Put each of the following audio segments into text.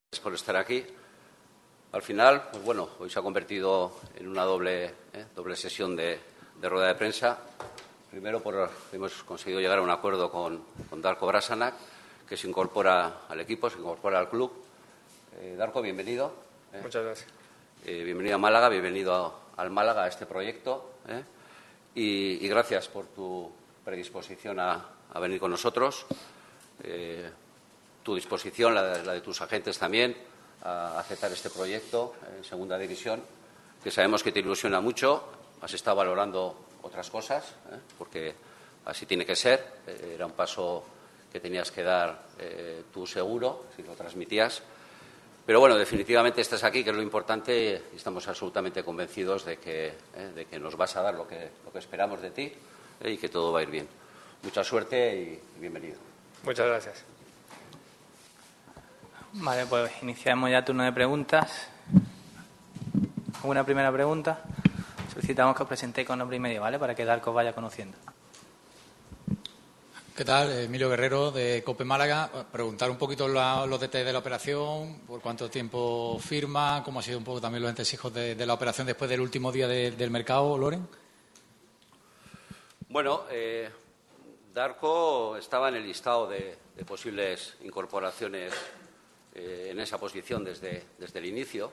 Gracias por estar aquí. Al final, pues bueno, hoy se ha convertido en una doble sesión de rueda de prensa. Primero, hemos conseguido llegar a un acuerdo con Darko Brasanac, que se incorpora al equipo, se incorpora al club. Darko, bienvenido. Muchas gracias. Bienvenido a Málaga, bienvenido al Málaga, a este proyecto. Y gracias por tu predisposición a venir con nosotros. Tu disposición, la de tus agentes también, a aceptar este proyecto en Segunda División, que sabemos que te ilusiona mucho. Has estado valorando otras cosas, porque así tiene que ser. Era un paso que tenías que dar tú seguro, si lo transmitías. Pero bueno, definitivamente estás aquí, que es lo importante, y estamos absolutamente convencidos de que nos vas a dar lo que esperamos de ti y que todo va a ir bien. Mucha suerte y bienvenido. Muchas gracias. Vale, pues iniciamos ya turno de preguntas. ¿Alguna primera pregunta? Solicitamos que os presentéis con nombre y medio, ¿vale? Para que Darko os vaya conociendo. ¿Qué tal? Emilio Guerrero, de COPE Málaga. Preguntar un poquito los detalles de la operación, por cuánto tiempo firma, cómo ha sido un poco también los entresijos de la operación después del último día del mercado, Loren. Bueno, Darko estaba en el listado de posibles incorporaciones en esa posición desde el inicio.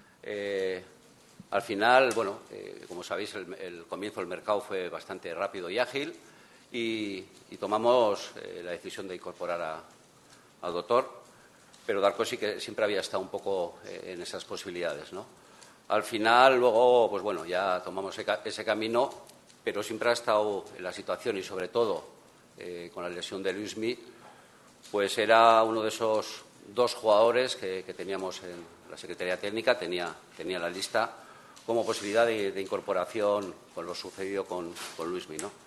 Al final, bueno, como sabéis, el comienzo del mercado fue bastante rápido y ágil y tomamos la decisión de incorporar al doctor, pero Darko sí que siempre había estado un poco en esas posibilidades, ¿no? Al final, luego, pues bueno, ya tomamos ese camino, pero siempre ha estado en la situación y, sobre todo, con la lesión de Luismi, pues era uno de esos dos jugadores que teníamos en la Secretaría Técnica, tenía la lista como posibilidad de incorporación con lo sucedido con Luismi, ¿no?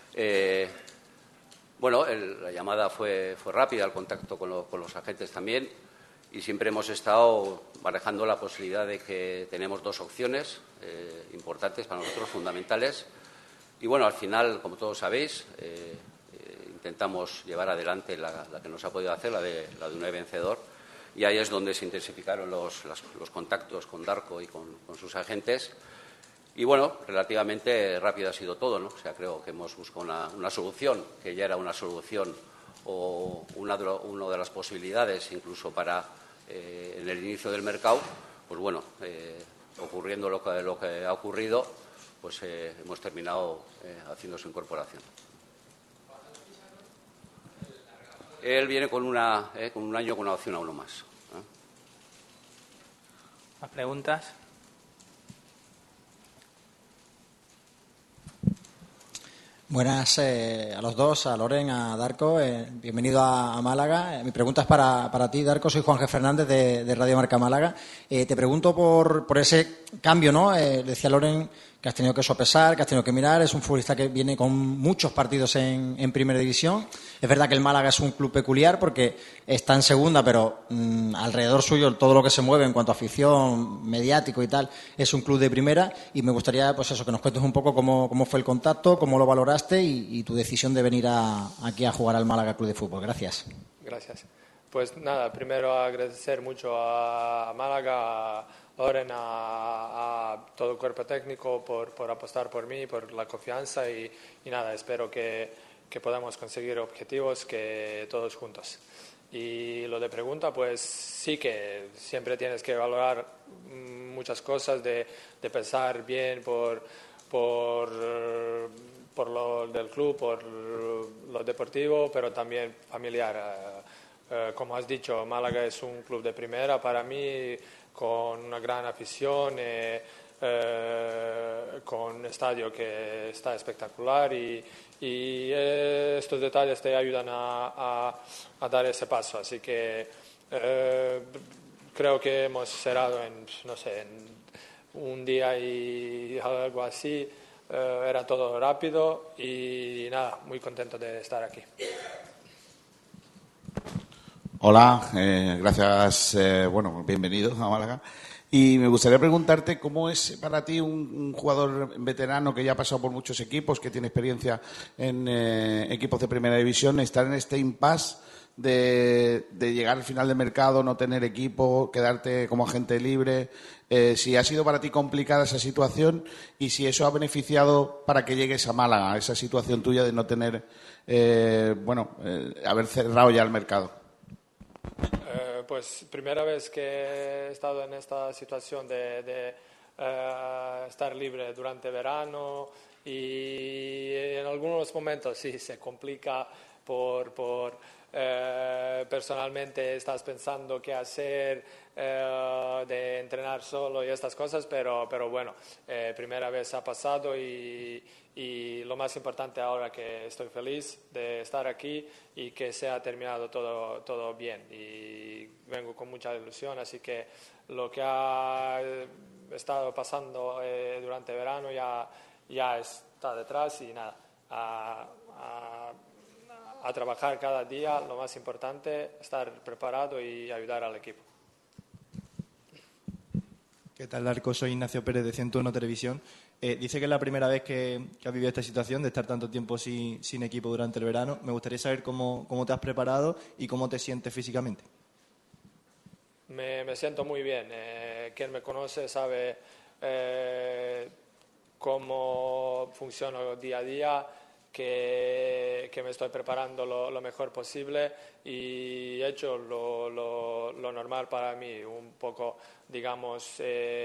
Bueno, la llamada fue rápida, el contacto con los agentes también, y siempre hemos estado barajando la posibilidad de que tenemos dos opciones importantes para nosotros, fundamentales. Y bueno, al final, como todos sabéis, intentamos llevar adelante la que nos ha podido hacer, la de un vencedor, y ahí es donde se intensificaron los contactos con Darko y con sus agentes. Y bueno, relativamente rápido ha sido todo, ¿no? O sea, creo que hemos buscado una solución, que ya era una solución o una de las posibilidades incluso para en el inicio del mercado. Pues bueno, ocurriendo lo que ha ocurrido, pues hemos terminado haciendo su incorporación. Él viene con un año con una opción a uno más. ¿Más preguntas? Buenas a los dos, a Loren, a Darko. Bienvenido a Málaga. Mi pregunta es para ti, Darko. Soy Juan G. Fernández de Radio Marca Málaga. Te pregunto por ese cambio, ¿no? Decía Loren que has tenido que sopesar, que has tenido que mirar. Es un futbolista que viene con muchos partidos en Primera División. Es verdad que el Málaga es un club peculiar porque está en Segunda, pero alrededor suyo todo lo que se mueve en cuanto a afición, mediático y tal, es un club de Primera. Y me gustaría, pues eso, que nos cuentes un poco cómo fue el contacto, cómo lo valoraste y tu decisión de venir aquí a jugar al Málaga Club de Fútbol. Gracias. Gracias. Pues nada, primero agradecer mucho a Málaga, a Loren, a todo el cuerpo técnico por apostar por mí, por la confianza y nada, espero que podamos conseguir objetivos que todos juntos. Y lo de pregunta, pues sí que siempre tienes que valorar muchas cosas, de pensar bien por lo del club, por lo deportivo, pero también familiar. Como has dicho, Málaga es un club de primera para mí, con una gran afición, con estadio que está espectacular y estos detalles te ayudan a dar ese paso. Así que creo que hemos cerrado en un día y algo así. Era todo rápido y nada, muy contento de estar aquí. Hola, gracias, bienvenido a Málaga. Y me gustaría preguntarte cómo es para ti un jugador veterano que ya ha pasado por muchos equipos, que tiene experiencia en equipos de Primera División, estar en este impasse de llegar al final de mercado, no tener equipo, quedarte como agente libre? Si ha sido para ti complicada esa situación y si eso ha beneficiado para que llegues a Málaga, esa situación tuya de no tener, haber cerrado ya el mercado. Pues primera vez que he estado en esta situación de estar libre durante verano y en algunos momentos sí se complica personalmente estás pensando qué hacer, de entrenar solo y estas cosas, pero bueno, primera vez ha pasado y lo más importante ahora que estoy feliz de estar aquí y que se ha terminado todo bien y vengo con mucha ilusión, así que lo que ha estado pasando durante verano ya está detrás y nada, a trabajar cada día, lo más importante, estar preparado y ayudar al equipo. ¿Qué tal, Darko? Soy Ignacio Pérez de 101 Televisión. Dice que es la primera vez que has vivido esta situación de estar tanto tiempo sin equipo durante el verano. Me gustaría saber cómo te has preparado y cómo te sientes físicamente. Me siento muy bien. Quien me conoce sabe cómo funciono día a día, que me estoy preparando lo mejor posible y he hecho lo normal para mí, un poco, digamos,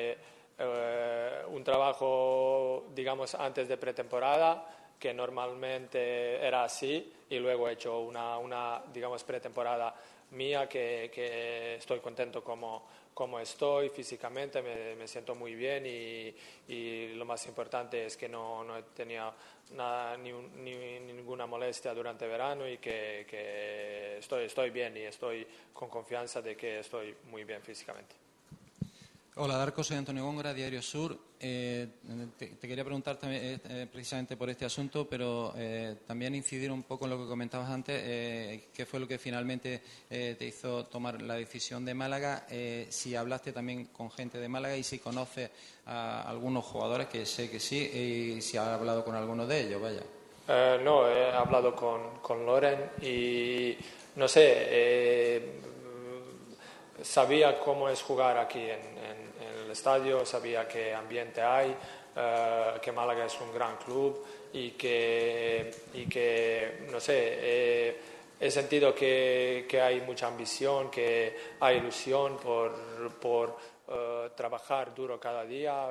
un trabajo, digamos, antes de pretemporada, que normalmente era así, y luego he hecho una digamos, pretemporada mía que estoy contento como estoy físicamente, me siento muy bien y lo más importante es que no he tenido ninguna molestia durante el verano y que estoy bien y estoy con confianza de que estoy muy bien físicamente. Hola, Darko, soy Antonio Góngora, Diario Sur. Te quería preguntar también, precisamente por este asunto, pero también incidir un poco en lo que comentabas antes, qué fue lo que finalmente te hizo tomar la decisión de Málaga, si hablaste también con gente de Málaga y si conoces a algunos jugadores, que sé que sí, y si has hablado con alguno de ellos, vaya. No, he hablado con Loren y no sé, sabía cómo es jugar aquí en el estadio, sabía qué ambiente hay, que Málaga es un gran club y que no sé, he sentido que hay mucha ambición, que hay ilusión por trabajar duro cada día,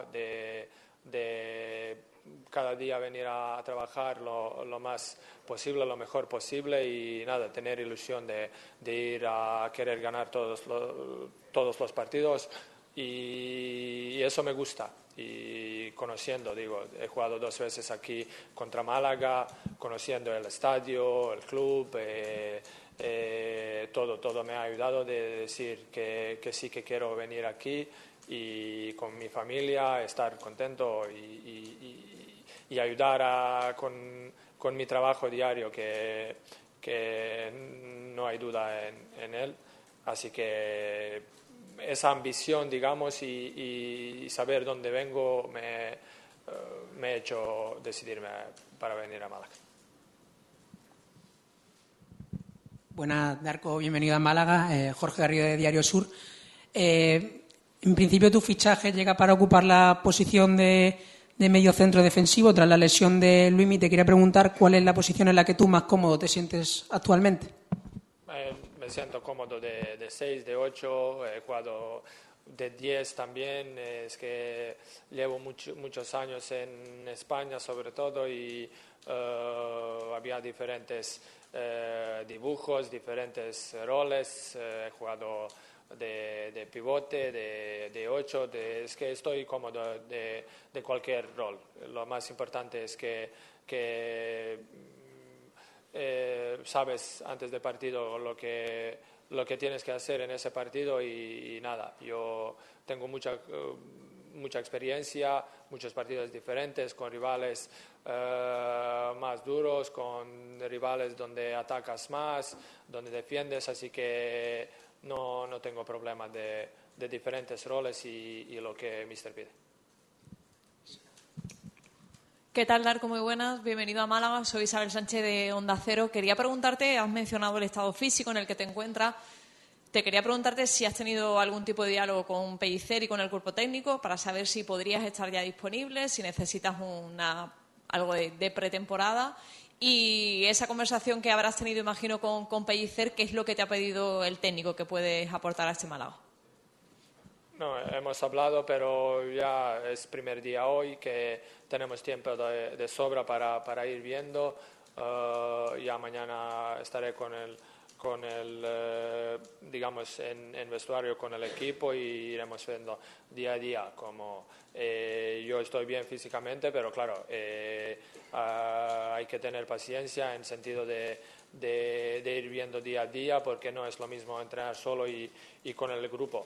de cada día venir a trabajar lo más posible, lo mejor posible y nada, tener ilusión de ir a querer ganar todos los partidos y eso me gusta. Y conociendo, he jugado 2 veces aquí contra Málaga, conociendo el estadio, el club, todo me ha ayudado de decir que sí que quiero venir aquí y con mi familia estar contento y ayudar con mi trabajo diario que no hay duda en él. Así que esa ambición, digamos, y saber dónde vengo me ha hecho decidirme para venir a Málaga. Buenas, Darko, bienvenido a Málaga. Jorge Garrido de Diario Sur. En principio tu fichaje llega para ocupar la posición de medio centro defensivo tras la lesión de Luismi. Te quería preguntar cuál es la posición en la que tú más cómodo te sientes actualmente. Me siento cómodo de 6, de 8, he jugado de 10 también. Es que llevo muchos años en España sobre todo y había diferentes dibujos, diferentes roles. He jugado de pivote, de 8, es que estoy cómodo de cualquier rol. Lo más importante es que sabes antes del partido lo que tienes que hacer en ese partido y nada, yo tengo mucha experiencia, muchos partidos diferentes con rivales más duros, con rivales donde atacas más, donde defiendes, así que no tengo problemas de diferentes roles y lo que Mister pide. ¿Qué tal, Darko? Muy buenas. Bienvenido a Málaga. Soy Isabel Sánchez de Onda Cero. Quería preguntarte, has mencionado el estado físico en el que te encuentras. Te quería preguntarte si has tenido algún tipo de diálogo con Pellicer y con el cuerpo técnico para saber si podrías estar ya disponible, si necesitas algo de pretemporada. Y esa conversación que habrás tenido, imagino, con Pellicer, ¿qué es lo que te ha pedido el técnico que puedes aportar a este Málaga? No, hemos hablado, pero ya es primer día hoy, que tenemos tiempo de sobra para ir viendo. Ya mañana estaré con el digamos, en vestuario con el equipo y iremos viendo día a día como yo estoy bien físicamente, pero claro, hay que tener paciencia en sentido de ir viendo día a día, porque no es lo mismo entrenar solo y con el grupo.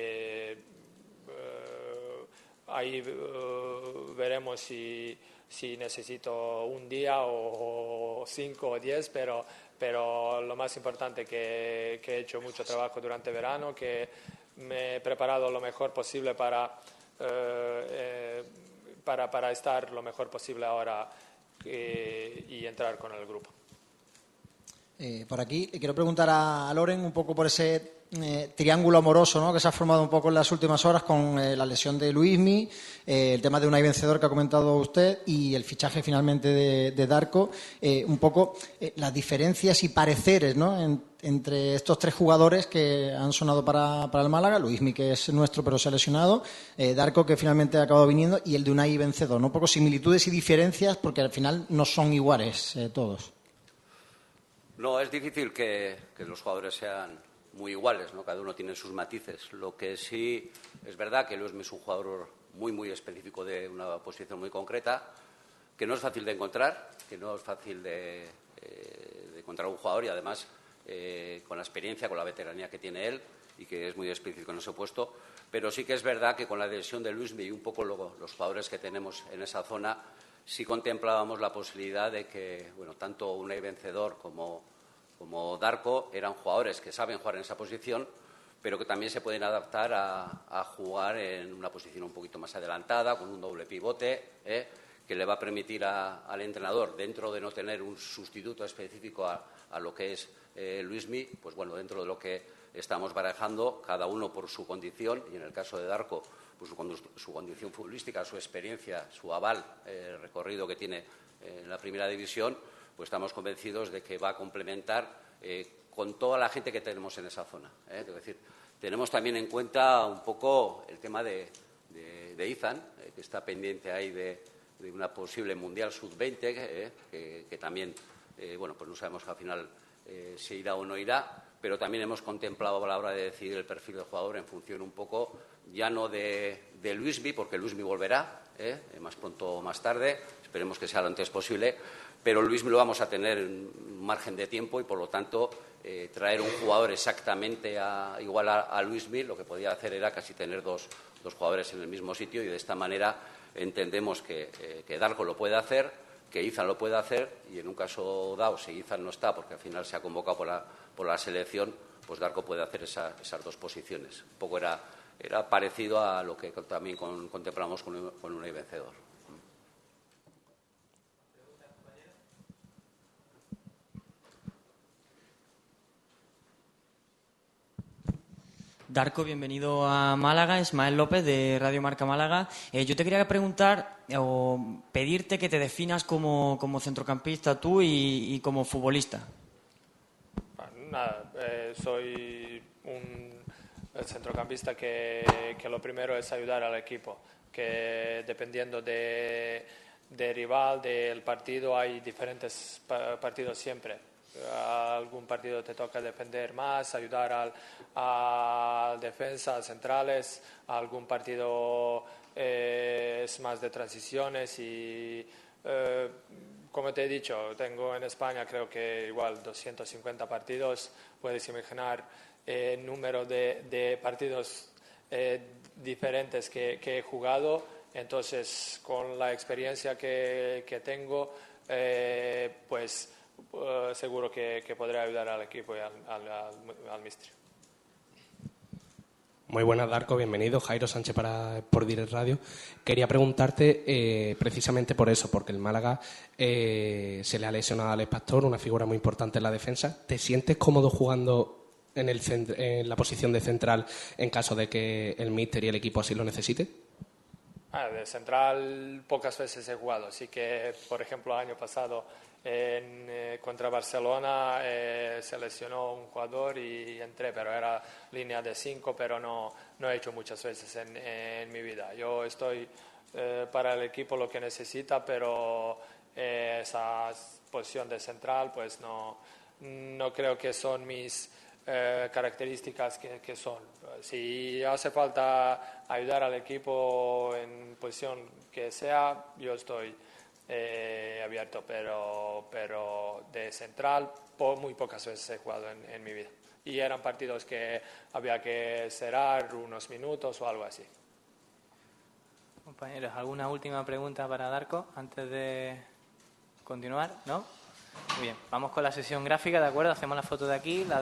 Ahí veremos si necesito un día o 5 o 10, pero lo más importante que he hecho mucho trabajo durante verano, que me he preparado lo mejor posible para estar lo mejor posible ahora y entrar con el grupo. Por aquí le quiero preguntar a Loren un poco por ese triángulo amoroso, ¿no?, que se ha formado un poco en las últimas horas con la lesión de Luismi, el tema de Unai Vencedor que ha comentado usted y el fichaje finalmente de Darko. Un poco las diferencias y pareceres, ¿no?, entre estos tres jugadores que han sonado para el Málaga. Luismi, que es nuestro pero se ha lesionado, Darko, que finalmente ha acabado viniendo, y el de Unai Vencedor, ¿no? Un poco similitudes y diferencias porque al final no son iguales todos. No, es difícil que los jugadores sean muy iguales, ¿no? Cada uno tiene sus matices. Lo que sí es verdad que Luismi es un jugador muy, muy específico de una posición muy concreta, que no es fácil de encontrar, que no es fácil de encontrar un jugador y además con la experiencia, con la veteranía que tiene él y que es muy específico en ese puesto. Pero sí que es verdad que con la lesión de Luismi y un poco los jugadores que tenemos en esa zona, sí contemplábamos la posibilidad de que, bueno, tanto Unai Vencedor como Darko eran jugadores que saben jugar en esa posición, pero que también se pueden adaptar a jugar en una posición un poquito más adelantada, con un doble pivote, que le va a permitir al entrenador, dentro de no tener un sustituto específico a lo que es Luismi, pues bueno, dentro de lo que estamos barajando, cada uno por su condición, y en el caso de Darko, pues su condición futbolística, su experiencia, su aval, el recorrido que tiene en la primera división, pues estamos convencidos de que va a complementar con toda la gente que tenemos en esa zona. Es decir, tenemos también en cuenta un poco el tema de Izan, que está pendiente ahí de una posible Mundial Sub-20, que también, bueno, pues no sabemos al final si irá o no irá, pero también hemos contemplado a la hora de decidir el perfil del jugador en función un poco, ya no de Luismi, porque Luismi volverá, más pronto o más tarde, esperemos que sea lo antes posible, pero Luismi lo vamos a tener en un margen de tiempo y, por lo tanto, traer un jugador exactamente igual a Luismi, lo que podía hacer era casi tener dos jugadores en el mismo sitio, y de esta manera entendemos que Darko lo puede hacer, que Izan lo puede hacer, y en un caso dado, si Izan no está, porque al final se ha convocado por la selección, pues Darko puede hacer esas dos posiciones. Un poco era parecido a lo que también contemplamos con Unai Vencedor. Darko, bienvenido a Málaga. Ismael López, de Radio Marca Málaga. Yo te quería preguntar o pedirte que te definas como centrocampista tú y como futbolista. Nada, soy un centrocampista que lo primero es ayudar al equipo, que dependiendo de rival, del partido, hay diferentes partidos siempre. Algún partido te toca defender más, ayudar al defensa, a centrales. Algún partido es más de transiciones y, como te he dicho, tengo en España creo que igual 250 partidos. Puedes imaginar el número de partidos diferentes que he jugado. Entonces, con la experiencia que tengo, pues seguro que podré ayudar al equipo y al míster. Muy buenas, Darko, bienvenido. Jairo Sánchez por Direct Radio. Quería preguntarte precisamente por eso, porque el Málaga se le ha lesionado a Alex Pastor, una figura muy importante en la defensa. ¿Te sientes cómodo jugando en la posición de central en caso de que el míster y el equipo así lo necesite? De central pocas veces he jugado, así que, por ejemplo, el año pasado contra Barcelona se lesionó un jugador y entré, pero era línea de 5, pero no he hecho muchas veces en mi vida. Yo estoy para el equipo lo que necesita, pero esa posición de central pues no creo que son mis características que son. Si hace falta ayudar al equipo en posición que sea, yo estoy abierto, pero de central muy pocas veces he jugado en mi vida. Y eran partidos que había que cerrar unos minutos o algo así. Compañeros, ¿alguna última pregunta para Darko antes de continuar? ¿No? Muy bien, vamos con la sesión gráfica, ¿de acuerdo? Hacemos la foto de aquí.